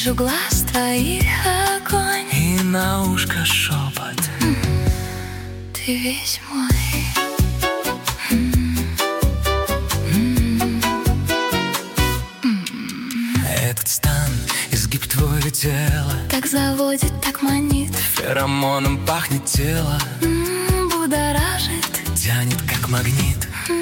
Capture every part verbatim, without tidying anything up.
вижу глаз твоих огонь, и на ушко шепот. Ты весь мой. Этот стан, изгиб твое тело, Так заводит, так манит, феромоном пахнет тело, м, будоражит. тянет как магнит.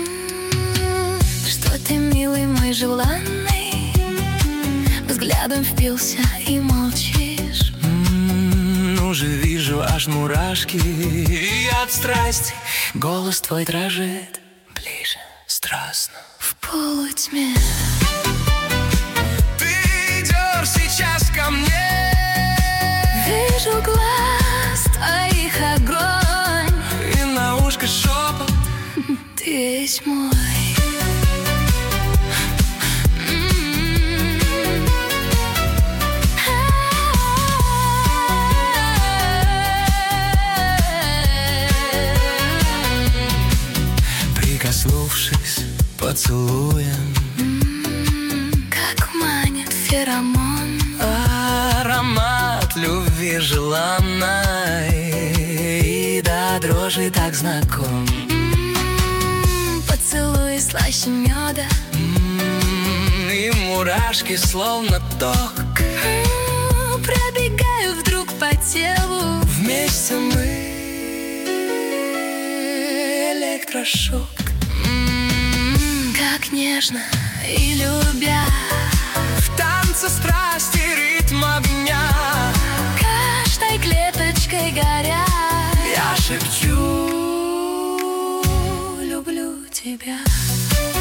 Что ты, милый мой желанный, взглядом впился и молчишь. М, Ну же вижу аж мурашки, и от страсти голос твой дрожит. Ближе, страстно. В полутьме Ты идешь сейчас ко мне, вижу глаз твоих огонь, и на ушко шепот. ты весь мой. Прикоснувшись поцелуем, Как манит феромон, аромат любви желанной, и до дрожи так знаком. м, поцелуй слаще меда, М, И мурашки словно ток. м, пробегаю вдруг по телу. Вместе мы электрошок. М, Как нежно и любя, В танце страсти ритм огня, каждой клеточкой горя, я шепчу: люблю тебя.